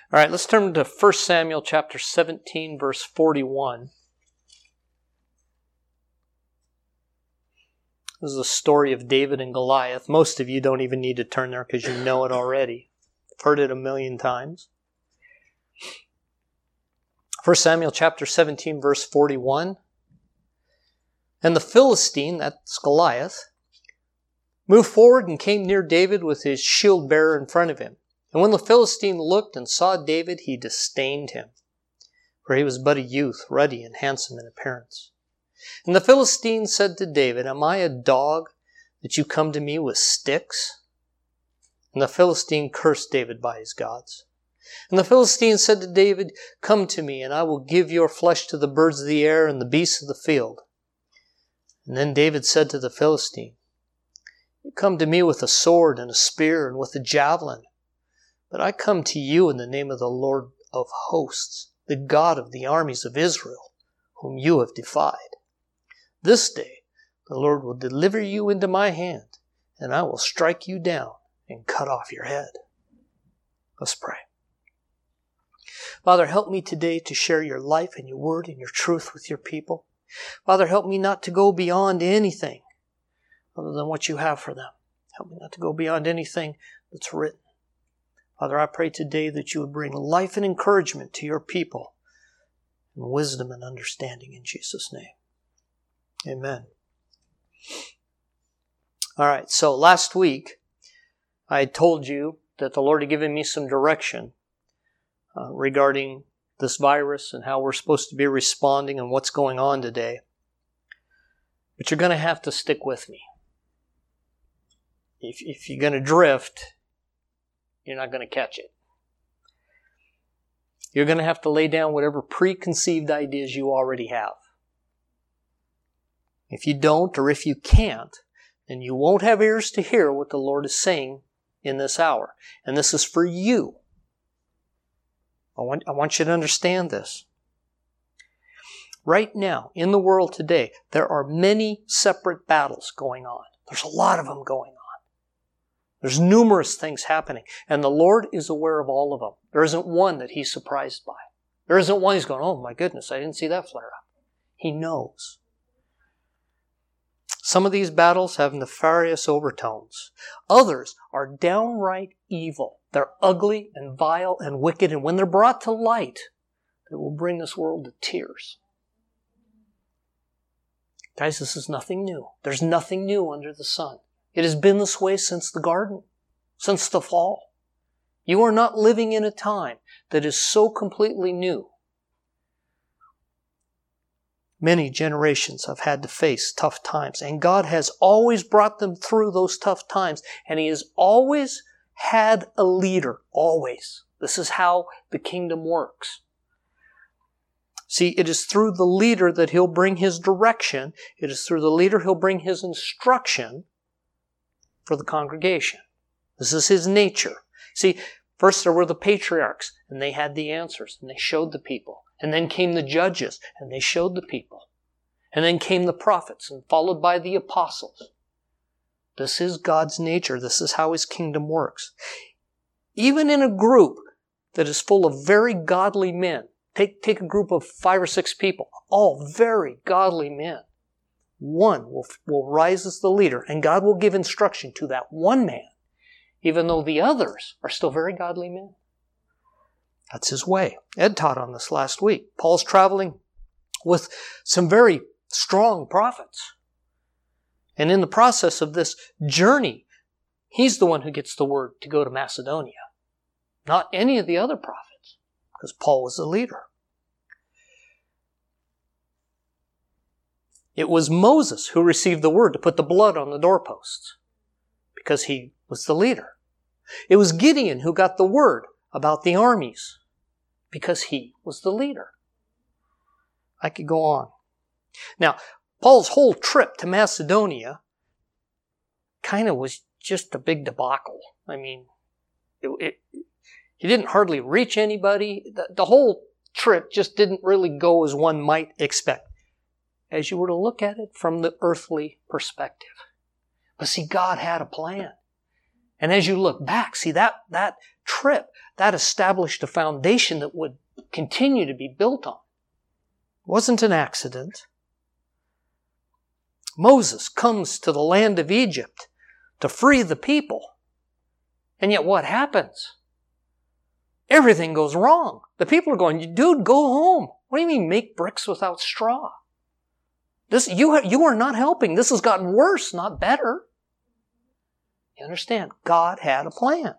All right, let's turn to 1 Samuel chapter 17, verse 41. This is the story of David and Goliath. Most of you don't even need to turn there because you know it already. I've heard it 1,000,000 times. 1 Samuel chapter 17, verse 41. And the Philistine, that's Goliath, moved forward and came near David with his shield bearer in front of him. And when the Philistine looked and saw David, he disdained him, for he was but a youth, ruddy and handsome in appearance. And the Philistine said to David, Am I a dog that you come to me with sticks? And the Philistine cursed David by his gods. And the Philistine said to David, Come to me, and I will give your flesh to the birds of the air and the beasts of the field. And then David said to the Philistine, You come to me with a sword and a spear and with a javelin, but I come to you in the name of the Lord of hosts, the God of the armies of Israel, whom you have defied. This day the Lord will deliver you into my hand, and I will strike you down and cut off your head. Let's pray. Father, help me today to share your life and your word and your truth with your people. Father, help me not to go beyond anything other than what you have for them. Help me not to go beyond anything that's written. Father, I pray today that you would bring life and encouragement to your people, and wisdom and understanding in Jesus' name. Amen. All right, so last week I had told you that the Lord had given me some direction regarding this virus and how we're supposed to be responding and what's going on today. But you're going to have to stick with me. If you're going to drift, you're not going to catch it. You're going to have to lay down whatever preconceived ideas you already have. If you don't, or if you can't, then you won't have ears to hear what the Lord is saying in this hour. And this is for you. I want you to understand this. Right now, in the world today, there are many separate battles going on. There's a lot of them going on. There's numerous things happening, and the Lord is aware of all of them. There isn't one that He's surprised by. There isn't one He's going, oh my goodness, I didn't see that flare up. He knows. Some of these battles have nefarious overtones. Others are downright evil. They're ugly and vile and wicked, and when they're brought to light, they will bring this world to tears. Guys, this is nothing new. There's nothing new under the sun. It has been this way since the garden, since the fall. You are not living in a time that is so completely new. Many generations have had to face tough times, and God has always brought them through those tough times, and He has always had a leader, always. This is how the kingdom works. See, it is through the leader that He'll bring His direction. It is through the leader He'll bring His instruction for the congregation. This is His nature. See, first there were the patriarchs, and they had the answers, and they showed the people. And then came the judges, and they showed the people. And then came the prophets, and followed by the apostles. This is God's nature. This is how His kingdom works. Even in a group that is full of very godly men, take a group of 5 or 6 people, all very godly men. One will rise as the leader, and God will give instruction to that one man, even though the others are still very godly men. That's His way. Ed taught on this last week. Paul's traveling with some very strong prophets. And in the process of this journey, he's the one who gets the word to go to Macedonia. Not any of the other prophets, because Paul was the leader. It was Moses who received the word to put the blood on the doorposts, because he was the leader. It was Gideon who got the word about the armies, because he was the leader. I could go on. Now, Paul's whole trip to Macedonia kind of was just a big debacle. I mean, he didn't hardly reach anybody. The whole trip just didn't really go as one might expect, as you were to look at it from the earthly perspective. But see, God had a plan. And as you look back, see, that trip, that established a foundation that would continue to be built on. It wasn't an accident. Moses comes to the land of Egypt to free the people. And yet what happens? Everything goes wrong. The people are going, dude, go home. What do you mean make bricks without straw? You are not helping. This has gotten worse, not better. You understand? God had a plan.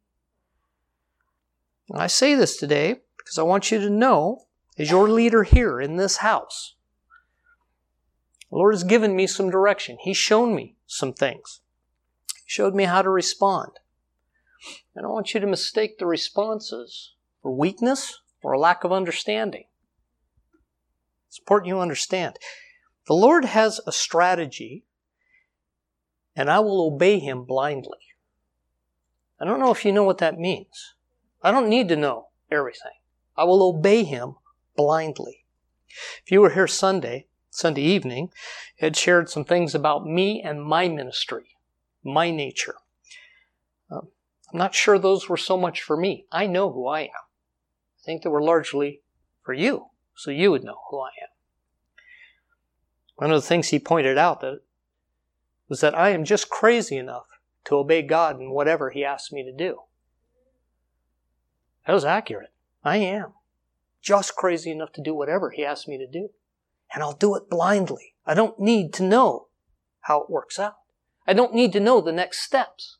And I say this today because I want you to know, as your leader here in this house, the Lord has given me some direction. He's shown me some things. He showed me how to respond. I don't want you to mistake the responses for weakness or a lack of understanding. It's important you understand. The Lord has a strategy, and I will obey Him blindly. I don't know if you know what that means. I don't need to know everything. I will obey Him blindly. If you were here Sunday evening, I had shared some things about me and my ministry, my nature. I'm not sure those were so much for me. I know who I am. I think they were largely for you, so you would know who I am. One of the things he pointed out was that I am just crazy enough to obey God in whatever He asks me to do. That was accurate. I am just crazy enough to do whatever He asks me to do. And I'll do it blindly. I don't need to know how it works out. I don't need to know the next steps.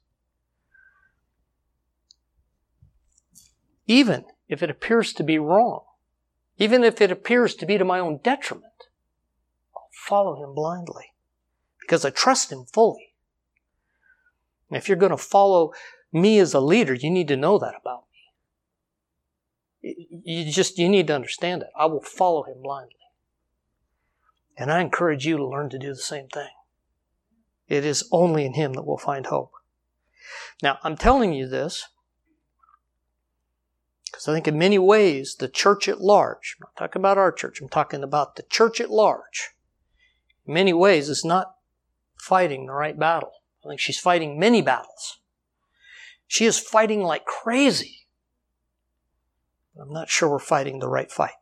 Even if it appears to be wrong, even if it appears to be to my own detriment, I'll follow Him blindly because I trust Him fully. And if you're going to follow me as a leader, you need to know that about me. You need to understand it. I will follow Him blindly. And I encourage you to learn to do the same thing. It is only in Him that we'll find hope. Now, I'm telling you this because I think in many ways the church at large, I'm not talking about our church, I'm talking about the church at large, in many ways is not fighting the right battle. I think she's fighting many battles. She is fighting like crazy. But I'm not sure we're fighting the right fight.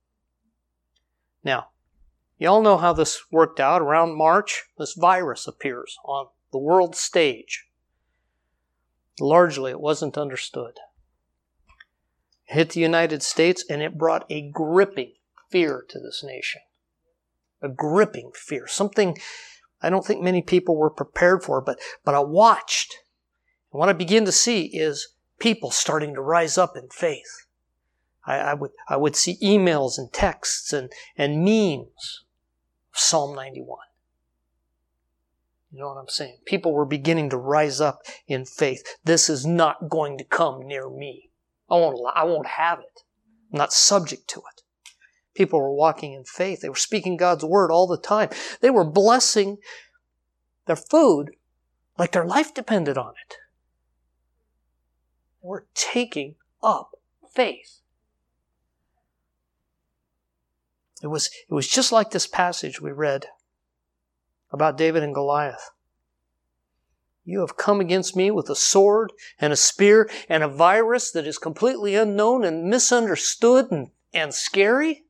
Now, you all know how this worked out. Around March, this virus appears on the world stage. Largely, it wasn't understood. It hit the United States, and it brought a gripping fear to this nation. A gripping fear. Something I don't think many people were prepared for, but I watched. And what I began to see is people starting to rise up in faith. I would see emails and texts and memes of Psalm 91. You know what I'm saying? People were beginning to rise up in faith. This is not going to come near me. I won't have it. I'm not subject to it. People were walking in faith. They were speaking God's word all the time. They were blessing their food like their life depended on it. They were taking up faith. It was just like this passage we read about David and Goliath. You have come against me with a sword and a spear and a virus that is completely unknown and misunderstood and scary.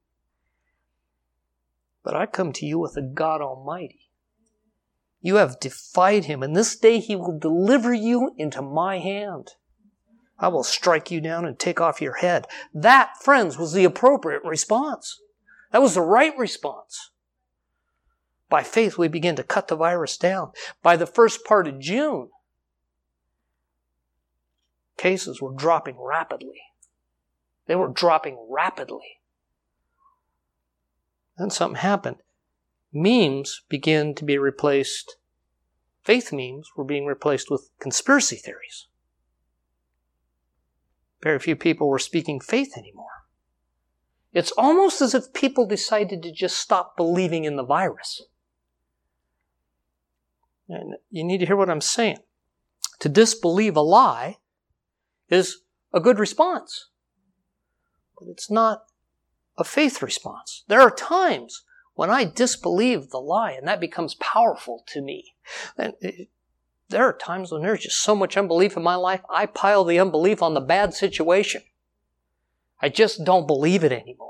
But I come to you with a God Almighty. You have defied Him, and this day He will deliver you into my hand. I will strike you down and take off your head. That, friends, was the appropriate response. That was the right response. By faith, we begin to cut the virus down. By the first part of June, cases were dropping rapidly. They were dropping rapidly. Then something happened. Memes began to be replaced. Faith memes were being replaced with conspiracy theories. Very few people were speaking faith anymore. It's almost as if people decided to just stop believing in the virus. And you need to hear what I'm saying. To disbelieve a lie is a good response. But it's not a faith response. There are times when I disbelieve the lie and that becomes powerful to me. And There are times when there's just so much unbelief in my life, I pile the unbelief on the bad situation. I just don't believe it anymore.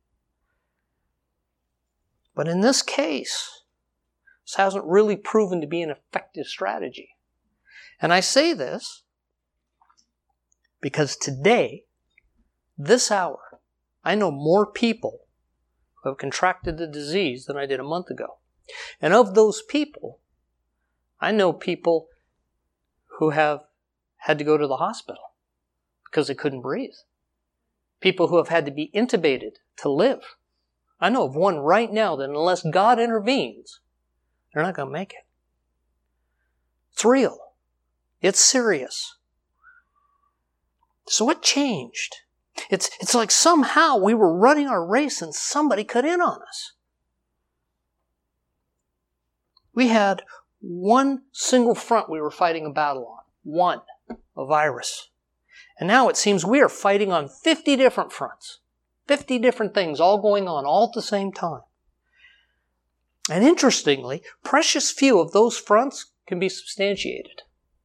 But in this case, this hasn't really proven to be an effective strategy. And I say this because today, this hour, I know more people who have contracted the disease than I did a month ago. And of those people, I know people who have had to go to the hospital because they couldn't breathe. People who have had to be intubated to live. I know of one right now that unless God intervenes, they're not going to make it. It's real. It's serious. So what changed? It's like somehow we were running our race and somebody cut in on us. We had one single front we were fighting a battle on. One, a virus. And now it seems we are fighting on 50 different fronts. 50 different things all going on all at the same time. And interestingly, precious few of those fronts can be substantiated.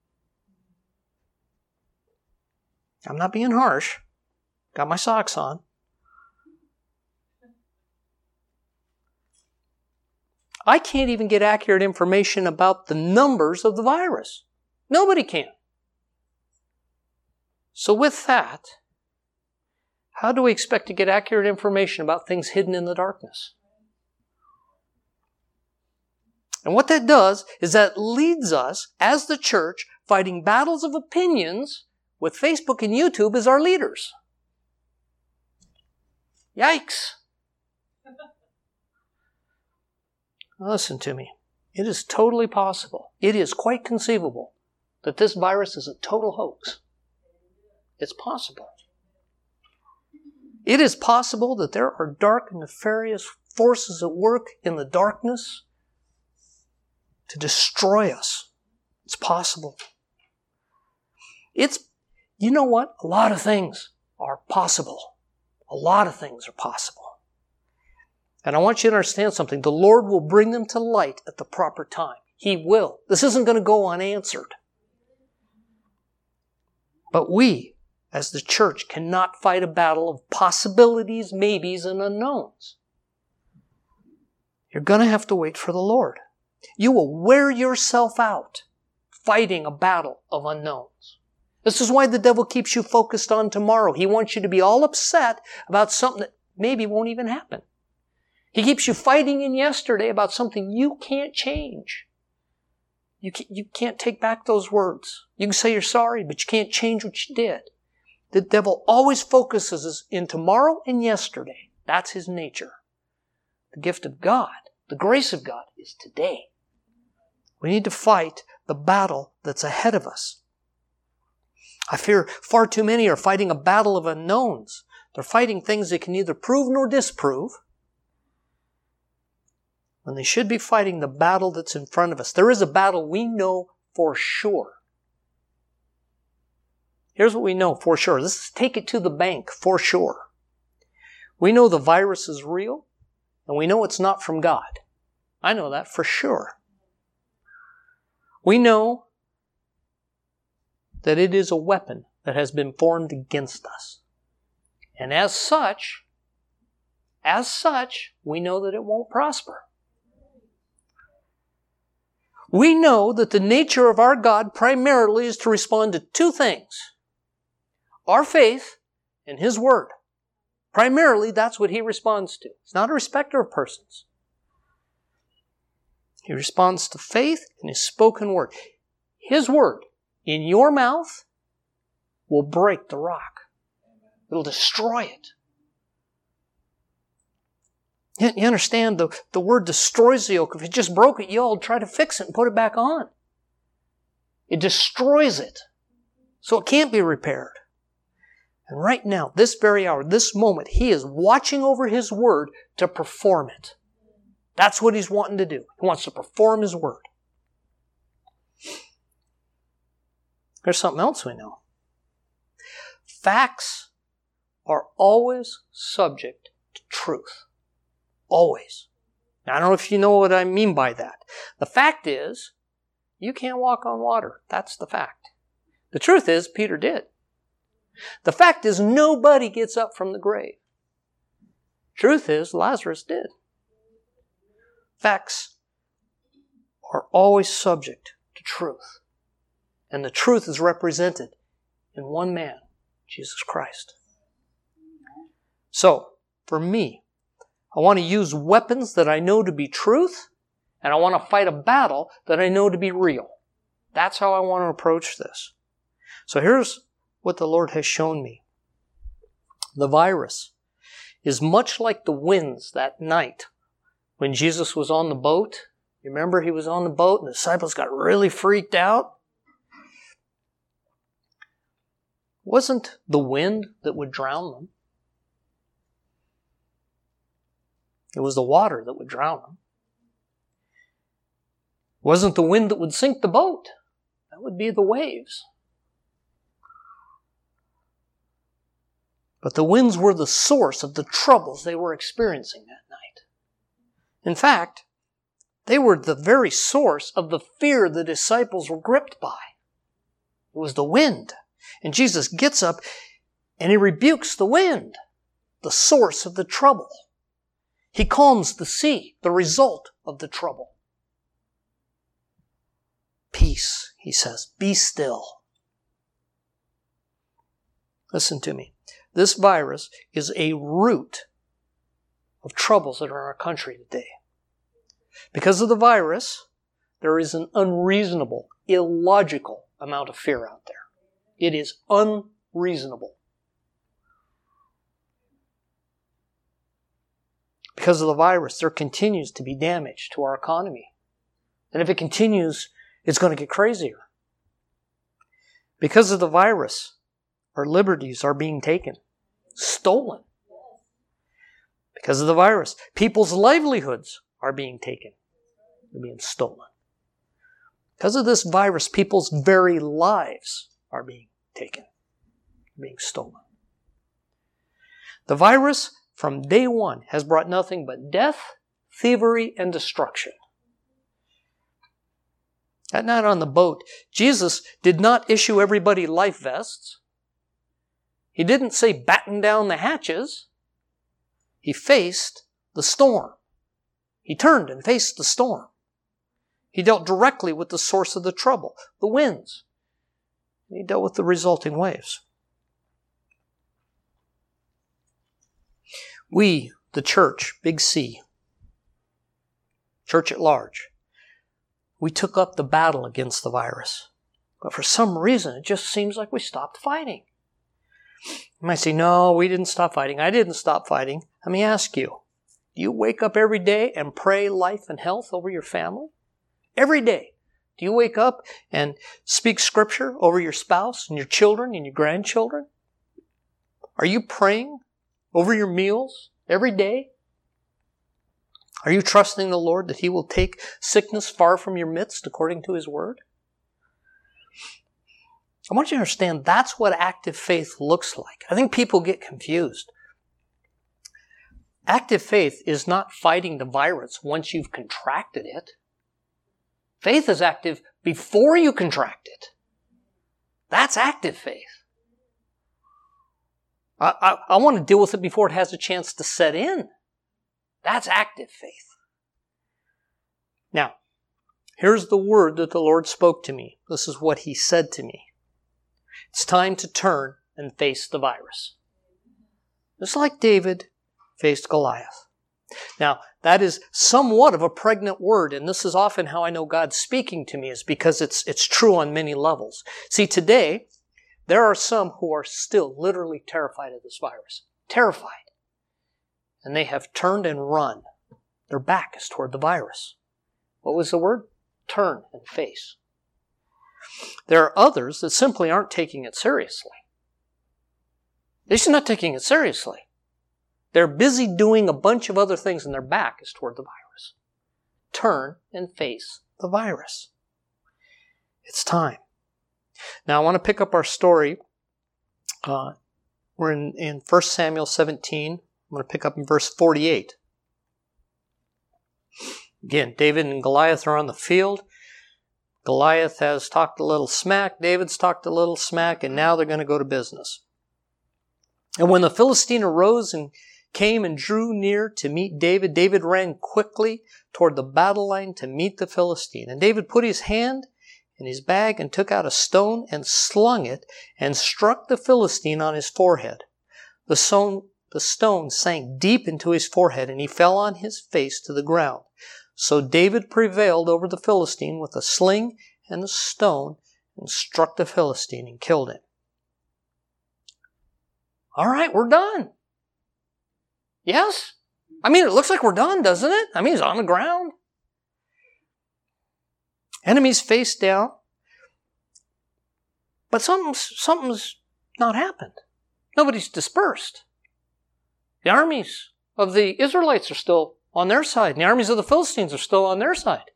I'm not being harsh. Got my socks on. I can't even get accurate information about the numbers of the virus. Nobody can. So with that, how do we expect to get accurate information about things hidden in the darkness? And what that does is that leads us, as the church, fighting battles of opinions with Facebook and YouTube as our leaders. Yikes! Listen to me. It is totally possible. It is quite conceivable that this virus is a total hoax. It's possible. It is possible that there are dark and nefarious forces at work in the darkness to destroy us. It's possible. You know what? A lot of things are possible. A lot of things are possible. And I want you to understand something. The Lord will bring them to light at the proper time. He will. This isn't going to go unanswered. But we, as the church, cannot fight a battle of possibilities, maybes, and unknowns. You're going to have to wait for the Lord. You will wear yourself out fighting a battle of unknowns. This is why the devil keeps you focused on tomorrow. He wants you to be all upset about something that maybe won't even happen. He keeps you fighting in yesterday about something you can't change. You can't take back those words. You can say you're sorry, but you can't change what you did. The devil always focuses in tomorrow and yesterday. That's his nature. The gift of God, the grace of God, is today. We need to fight the battle that's ahead of us. I fear far too many are fighting a battle of unknowns. They're fighting things they can neither prove nor disprove, when they should be fighting the battle that's in front of us. There is a battle we know for sure. Here's what we know for sure. Let's take it to the bank for sure. We know the virus is real, and we know it's not from God. I know that for sure. We know that it is a weapon that has been formed against us. And as such, we know that it won't prosper. We know that the nature of our God primarily is to respond to two things. Our faith and His Word. Primarily, that's what He responds to. He's not a respecter of persons. He responds to faith and His spoken Word. His Word in your mouth will break the rock. It'll destroy it. You understand, the word destroys the yoke. If it just broke it, you'll try to fix it and put it back on. It destroys it. So it can't be repaired. And right now, this very hour, this moment, He is watching over His Word to perform it. That's what He's wanting to do. He wants to perform His Word. There's something else we know. Facts are always subject to truth. Always. Now, I don't know if you know what I mean by that. The fact is, You can't walk on water. That's the fact. The truth is, Peter did. The fact is, nobody gets up from the grave. Truth is, Lazarus did. Facts are always subject to truth. And the truth is represented in one man, Jesus Christ. So, for me, I want to use weapons that I know to be truth, and I want to fight a battle that I know to be real. That's how I want to approach this. So here's what the Lord has shown me. The virus is much like the winds that night when Jesus was on the boat. You remember he was on the boat and the disciples got really freaked out? It wasn't the wind that would drown them. It was the water that would drown them. It wasn't the wind that would sink the boat. That would be the waves. But the winds were the source of the troubles they were experiencing that night. In fact, they were the very source of the fear the disciples were gripped by. It was the wind. And Jesus gets up and he rebukes the wind, the source of the trouble. He calms the sea, the result of the trouble. Peace, he says, be still. Listen to me. This virus is a root of troubles that are in our country today. Because of the virus, there is an unreasonable, illogical amount of fear out there. It is unreasonable. Because of the virus, there continues to be damage to our economy. And if it continues, it's going to get crazier. Because of the virus, our liberties are being taken, stolen. Because of the virus, people's livelihoods are being taken, they're being stolen. Because of this virus, people's very lives are being taken, being stolen. The virus, from day one, has brought nothing but death, thievery, and destruction. That night on the boat, Jesus did not issue everybody life vests. He didn't say batten down the hatches. He faced the storm. He turned and faced the storm. He dealt directly with the source of the trouble, the winds. And he dealt with the resulting waves. We, the church, big C, church at large, we took up the battle against the virus. But for some reason, it just seems like we stopped fighting. You might say, no, we didn't stop fighting. I didn't stop fighting. Let me ask you, do you wake up every day and pray life and health over your family? Every day. Do you wake up and speak scripture over your spouse and your children and your grandchildren? Are you praying over your meals every day? Are you trusting the Lord that He will take sickness far from your midst according to His Word? I want you to understand that's what active faith looks like. I think people get confused. Active faith is not fighting the virus once you've contracted it. Faith is active before you contract it. That's active faith. I want to deal with it before it has a chance to set in. That's active faith. Now, here's the word that the Lord spoke to me. This is what He said to me. It's time to turn and face the virus. Just like David faced Goliath. Now, that is somewhat of a pregnant word, and this is often how I know God's speaking to me, is because it's true on many levels. See, today, there are some who are still literally terrified of this virus. Terrified. And they have turned and run. Their back is toward the virus. What was the word? Turn and face. There are others that simply aren't taking it seriously. They're just not taking it seriously. They're busy doing a bunch of other things and their back is toward the virus. Turn and face the virus. It's time. Now I want to pick up our story. We're in 1 Samuel 17. I'm going to pick up in verse 48. Again, David and Goliath are on the field. Goliath has talked a little smack, David's talked a little smack, and now they're going to go to business. And when the Philistine arose and came and drew near to meet David, David ran quickly toward the battle line to meet the Philistine. And David put his hand in his bag and took out a stone and slung it and struck the Philistine on his forehead. The stone sank deep into his forehead, and he fell on his face to the ground. So David prevailed over the Philistine with a sling and a stone and struck the Philistine and killed him. All right, we're done. Yes? I mean, it looks like we're done, doesn't it? I mean, he's on the ground. Enemies face down. But something's not happened. Nobody's dispersed. The armies of the Israelites are still on their side, and the armies of the Philistines are still on their side.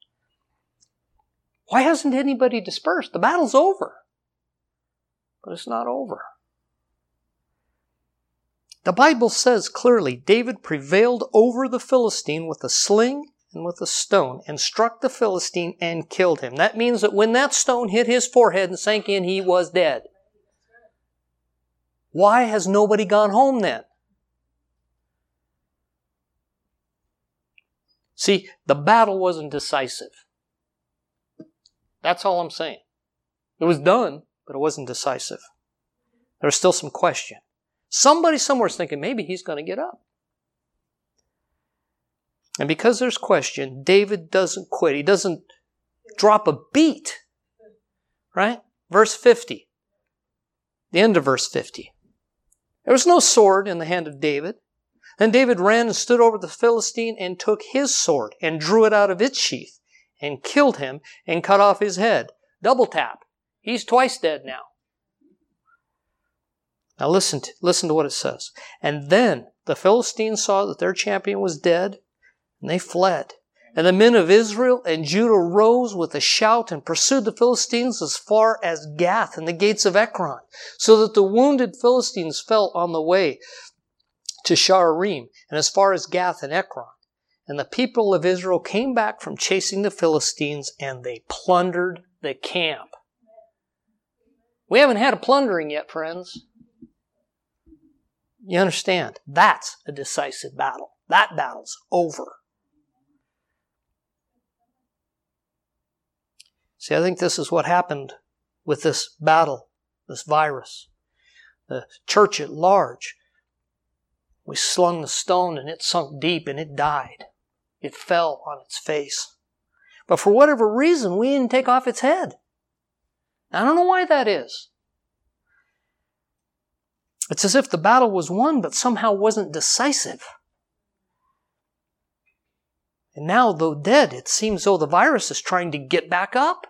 Why hasn't anybody dispersed? The battle's over. But it's not over. The Bible says clearly, David prevailed over the Philistine with a sling and with a stone, and struck the Philistine and killed him. That means that when that stone hit his forehead and sank in, he was dead. Why has nobody gone home then? See, the battle wasn't decisive. That's all I'm saying. It was done, but it wasn't decisive. There was still some question. Somebody somewhere is thinking, maybe he's going to get up. And because there's question, David doesn't quit. He doesn't drop a beat. Right? Verse 50. The end of verse 50. There was no sword in the hand of David. Then David ran and stood over the Philistine and took his sword and drew it out of its sheath and killed him and cut off his head. Double tap. He's twice dead now. Now listen to what it says. And then the Philistines saw that their champion was dead, and they fled. And the men of Israel and Judah rose with a shout and pursued the Philistines as far as Gath and the gates of Ekron, so that the wounded Philistines fell on the way to Sha'arim and as far as Gath and Ekron. And the people of Israel came back from chasing the Philistines, and they plundered the camp. We haven't had a plundering yet, friends. You understand? That's a decisive battle. That battle's over. See, I think this is what happened with this battle, this virus. The church at large, we slung the stone and it sunk deep and it died. It fell on its face. But for whatever reason, we didn't take off its head. I don't know why that is. It's as if the battle was won, but somehow wasn't decisive. And now, though dead, it seems though the virus is trying to get back up.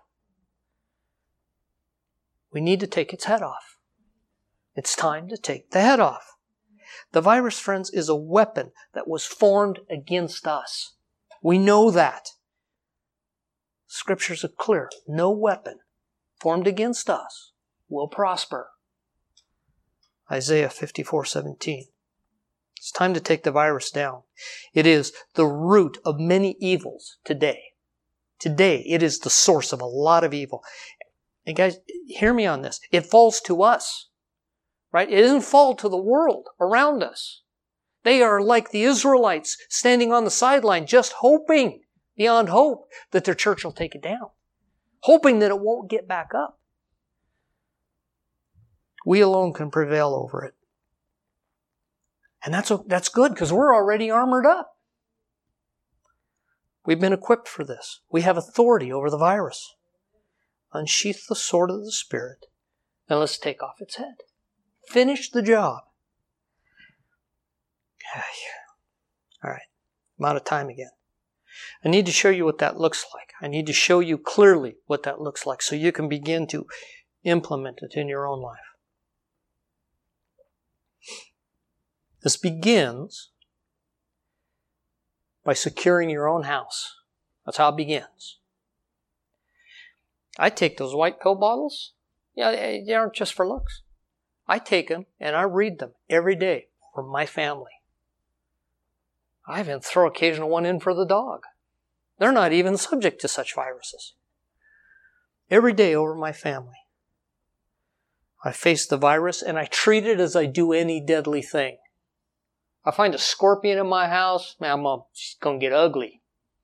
We need to take its head off. It's time to take the head off. The virus, friends, is a weapon that was formed against us. We know that. Scriptures are clear. No weapon formed against us will prosper. Isaiah 54:17. It's time to take the virus down. It is the root of many evils today. Today, it is the source of a lot of evil. And guys, hear me on this. It falls to us, right? It doesn't fall to the world around us. They are like the Israelites standing on the sideline just hoping, beyond hope, that their church will take it down. Hoping that it won't get back up. We alone can prevail over it. And that's good because we're already armored up. We've been equipped for this. We have authority over the virus. Unsheath the sword of the Spirit and let's take off its head. Finish the job. All right. I'm out of time again. I need to show you what that looks like. I need to show you clearly what that looks like so you can begin to implement it in your own life. This begins by securing your own house. That's how it begins. I take those white pill bottles. Yeah, they aren't just for looks. I take them and I read them every day for my family. I even throw occasional one in for the dog. They're not even subject to such viruses. every day over my family. I face the virus and I treat it as I do any deadly thing. I find a scorpion in my house, man, it's going to get ugly.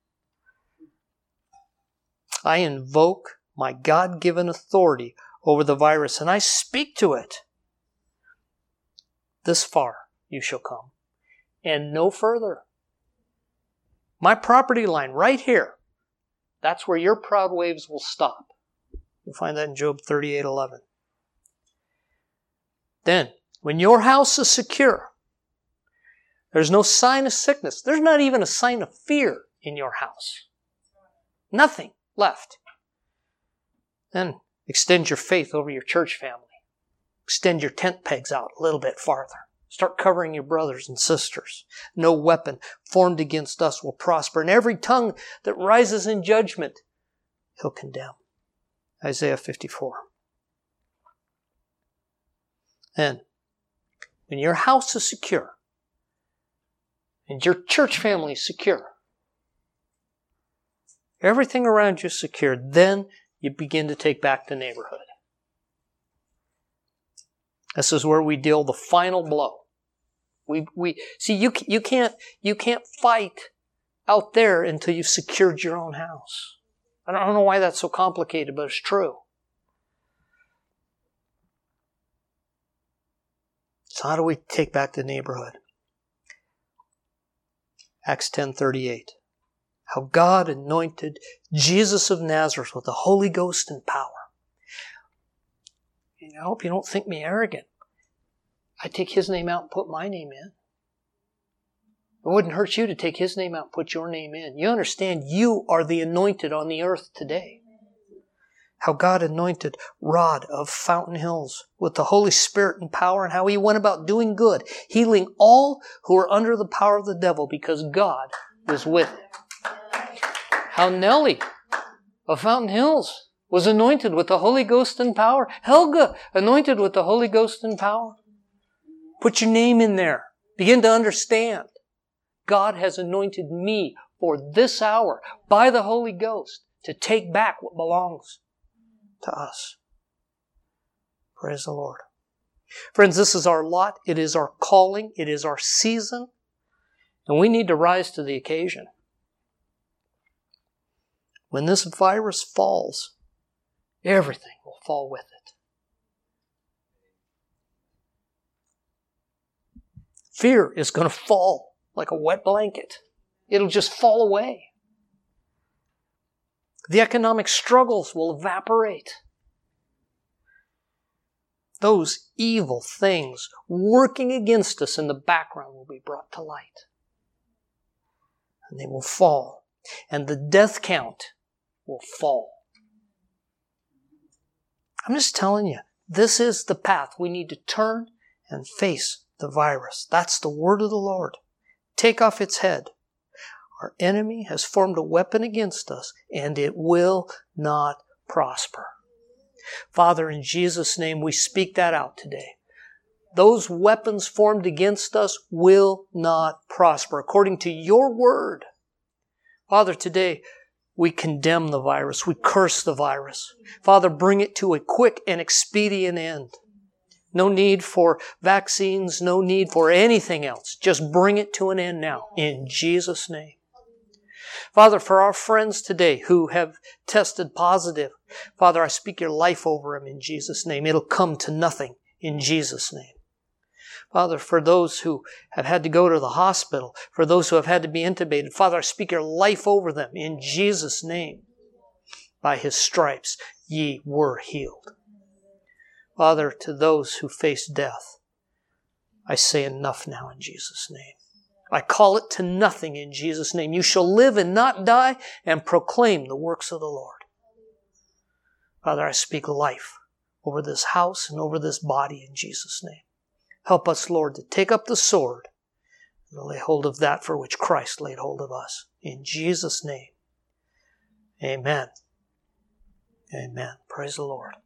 I invoke my God-given authority over the virus and I speak to it. This far you shall come, and no further. My property line right here, that's where your proud waves will stop. You'll find that in Job 38:11. Then, when your house is secure, there's no sign of sickness. There's not even a sign of fear in your house. Nothing left. Then extend your faith over your church family. Extend your tent pegs out a little bit farther. Start covering your brothers and sisters. No weapon formed against us will prosper, and every tongue that rises in judgment, He'll condemn. Isaiah 54. And when your house is secure, and your church family is secure, everything around you is secure, then you begin to take back the neighborhood. This is where we deal the final blow. We see you can't fight out there until you've secured your own house. I don't know why that's so complicated, but it's true. So how do we take back the neighborhood? Acts 10:38. How God anointed Jesus of Nazareth with the Holy Ghost and power. And I hope you don't think me arrogant. I take His name out and put my name in. It wouldn't hurt you to take His name out and put your name in. You understand you are the anointed on the earth today. How God anointed Rod of Fountain Hills with the Holy Spirit and power, and how he went about doing good, healing all who were under the power of the devil, because God was with him. How Nellie of Fountain Hills was anointed with the Holy Ghost and power. Helga, anointed with the Holy Ghost and power. Put your name in there. Begin to understand. God has anointed me for this hour by the Holy Ghost to take back what belongs to us. Praise the Lord. Friends, this is our lot. It is our calling. It is our season. And we need to rise to the occasion. When this virus falls, everything will fall with it. Fear is going to fall like a wet blanket. It'll just fall away. The economic struggles will evaporate. Those evil things working against us in the background will be brought to light. And they will fall. And the death count will fall. I'm just telling you, this is the path. We need to turn and face the virus. That's the word of the Lord. Take off its head. Our enemy has formed a weapon against us, and it will not prosper. Father, in Jesus' name, we speak that out today. Those weapons formed against us will not prosper, according to your word. Father, today, we condemn the virus. We curse the virus. Father, bring it to a quick and expedient end. No need for vaccines, no need for anything else. Just bring it to an end now, in Jesus' name. Father, for our friends today who have tested positive, Father, I speak your life over them in Jesus' name. It'll come to nothing in Jesus' name. Father, for those who have had to go to the hospital, for those who have had to be intubated, Father, I speak your life over them in Jesus' name. By His stripes ye were healed. Father, to those who face death, I say enough now in Jesus' name. I call it to nothing in Jesus' name. You shall live and not die and proclaim the works of the Lord. Father, I speak life over this house and over this body in Jesus' name. Help us, Lord, to take up the sword and lay hold of that for which Christ laid hold of us. In Jesus' name, amen. Amen. Praise the Lord.